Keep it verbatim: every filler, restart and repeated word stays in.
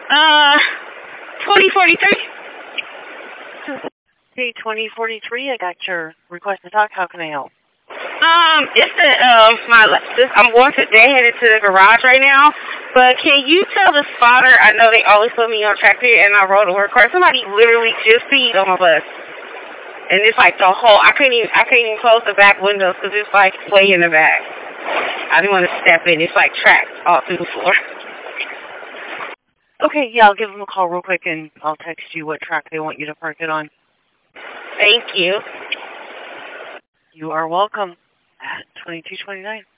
Uh, twenty forty-three. Hey, twenty forty-three, I got your request to talk. How can I help? Um, it's the, um, my, this, I'm going to, they're headed to the garage right now, but can you tell the spotter, I know they always put me on track here, and I rode a work car, somebody literally just peed on my bus. And it's like the whole, I couldn't even, I couldn't even close the back windows because it's like way in the back. I didn't want to step in, it's like tracked all through the floor. Okay, yeah, I'll give them a call real quick and I'll text you what track they want you to park it on. Thank you. You are welcome. At twenty-two twenty-nine.